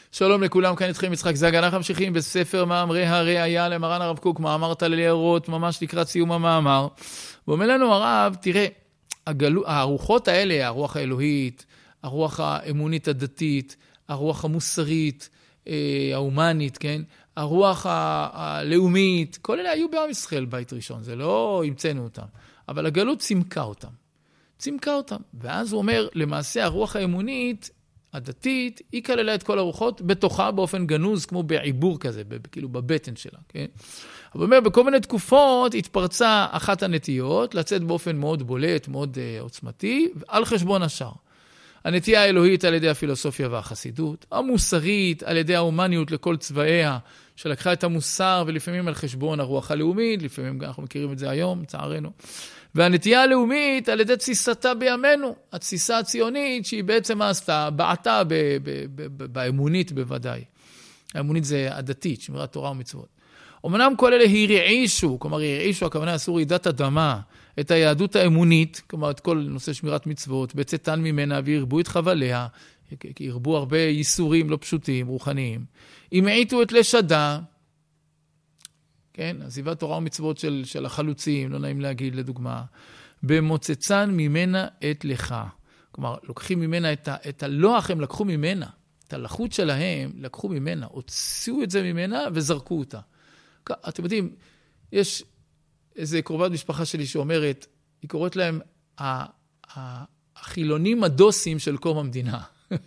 שלום לכולם, כאן איתכם יצחק זגה. אנחנו ממשיכים בספר מאמרי הראייה למרן הרב קוק, מאמר תליירות, ממש לקראת סיום המאמר. ואומר לנו הרב, תראה, הרוחות האלה, הרוח האלוהית, הרוח האמונית הדתית, הרוח המוסרית, ההומנית, כן? הרוח הלאומית, כל אלה היו בעם ישראל בית ראשון, זה לא המצאנו אותם. אבל הגלות צימקה אותם. ואז הוא אומר, למעשה הרוח האמונית, הדתית, היא כללה את כל הרוחות בתוכה באופן גנוז, כמו בעיבור כזה, כאילו בבטן שלה, כן? אבל הוא אומר, בכל מיני תקופות התפרצה אחת הנטיות, לצאת באופן מאוד בולט, מאוד עוצמתי, על חשבון השאר. הנטייה האלוהית על ידי הפילוסופיה והחסידות, המוסרית על ידי ההומניות לכל צבאיה, שלקחה את המוסר ולפעמים על חשבון הרוח הלאומית, לפעמים אנחנו מכירים את זה היום, צערנו. והנטייה הלאומית על ידי תסיסתה בימינו, התסיסה הציונית שהיא בעצם עשתה, בעתה באמונית בוודאי. האמונית זה הדתית, שמירת תורה ומצוות. אמנם כל אלה הרעישו, כלומר הרעישו, הכוונה עשו רעידת אדמה, את היהדות האמונית, כלומר את כל נושא שמירת מצוות, בצאתן ממנה והרבו את חבליה, כי הרבו הרבה ייסורים לא פשוטים, רוחניים. המעיטו את לשדה, כן, עזיבת תורה ומצוות של החלוצים, לא נעים להגיד לדוגמה, במוצצן ממנה את לך. כלומר, לוקחים ממנה את הלוח, הם לקחו ממנה, את הלחות שלהם לקחו ממנה, הוציאו את זה ממנה וזרקו אותה. אתם יודעים, יש איזו קרובת משפחה שלי שאומרת, היא קוראת להם החילונים הדוסים של קום המדינה.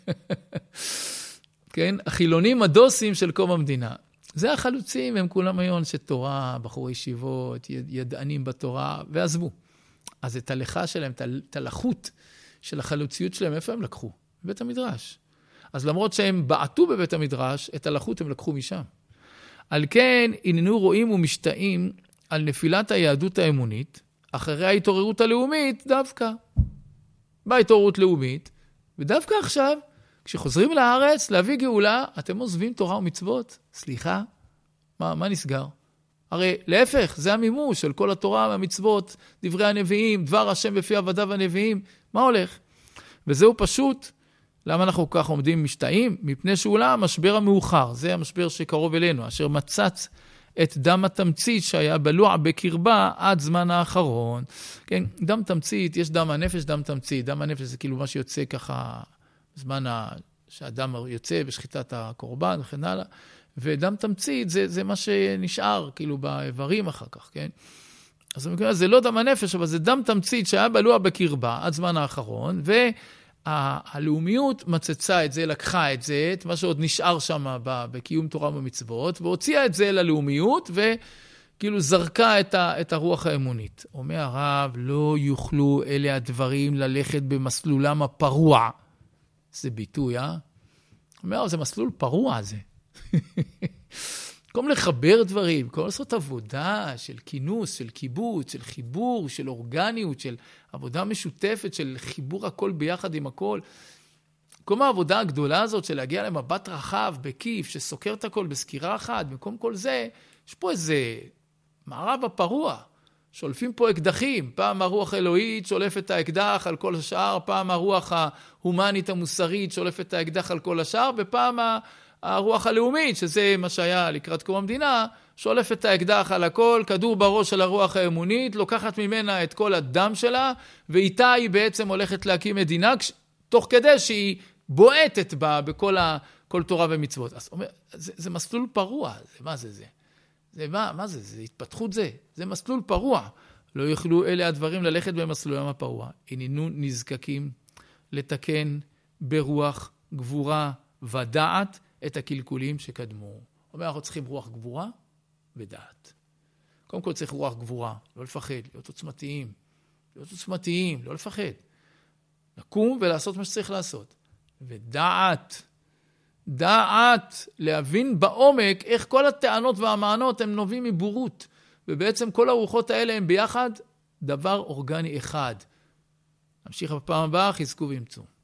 כן? החילונים הדוסים של קום המדינה. זה החלוצים, הם כולם היום שתורה, בחורי ישיבות, ידענים בתורה, ועזבו. אז את הלכה שלהם, את הלחות של החלוציות שלהם, איפה הם לקחו? בבית המדרש. אז למרות שהם בעטו בבית המדרש, את הלחות הם לקחו משם. על כן, הננו רואים ומשתאים על נפילת היהדות האמונית, אחרי ההתעוררות הלאומית, דווקא. בהתעוררות לאומית, ודווקא עכשיו, כשחוזרים לארץ להביא גאולה, אתם עוזבים תורה ומצוות? סליחה, מה נסגר? הרי להפך, זה המימוש של כל התורה והמצוות, דברי הנביאים, דבר השם בפי עבדיו הנביאים, מה הולך? וזהו פשוט, למה אנחנו כל כך עומדים משתאים? מפני שאולי המשבר המאוחר, זה המשבר שקרוב אלינו, אשר מצץ את דם התמצית שהיה בלוע בקרבה עד זמן האחרון. כן, דם תמצית, יש דם הנפש, דם תמצית. דם הנפש זה כאילו מה שיוצא ככה, בזמן שהדם יוצא בשחיטת הקורבן וכן הלאה. ודם תמצית זה מה שנשאר כאילו באיברים אחר כך, כן? אז זה לא דם הנפש, אבל זה דם תמצית שהיה בלוע בקרבה עד זמן האחרון, הלאומיות מצצה את זה, לקחה את זה, את מה שעוד נשאר שם בקיום תורה ומצוות, והוציאה את זה ללאומיות, וכאילו זרקה את הרוח האמונית. אומר הרב, לא יוכלו אלה הדברים ללכת במסלולם הפרוע. זה ביטוי, אומר, זה מסלול פרוע זה. במקום לחבר דברים, במקום לעשות עבודה של כינוס, של קיבוץ, של חיבור, של אורגניות, של עבודה משותפת, של חיבור הכל ביחד עם הכל. במקום העבודה הגדולה הזאת של להגיע למבט רחב, בקיף, שסוקר את הכל בסקירה אחת, במקום כל זה, יש פה איזה מערב הפרוע. שולפים פה אקדחים, פעם הרוח האלוהית שולפת את האקדח על כל השאר, פעם הרוח ההומנית המוסרית שולפת את האקדח על כל השאר, ופעם הרוח הלאומית, שזה מה שהיה לקראת קום המדינה, שולפת את האקדח על הכל, כדור בראש של הרוח האמונית, לוקחת ממנה את כל הדם שלה, ואיתה היא בעצם הולכת להקים מדינה, תוך כדי שהיא בועטת בה בכל תורה ומצוות. אז אומר, זה מסלול פרוע, מה זה? מה זה? זה התפתחות זה. זה מסלול פרוע. לא יוכלו אלה הדברים ללכת במסלולם הפרוע. הננו נזקקים לתקן ברוח גבורה ודעת את הקלקולים שקדמו. אומר, אנחנו צריכים רוח גבורה ודעת. קודם כל צריך רוח גבורה, לא לפחד, להיות עוצמתיים, לא לפחד. לקום ולעשות מה שצריך לעשות. ודעת, להבין בעומק איך כל הטענות והמענות הם נובעים מבורות. ובעצם כל הרוחות האלה הם ביחד דבר אורגני אחד. נמשיך בפעם הבאה, חזקו וימצאו.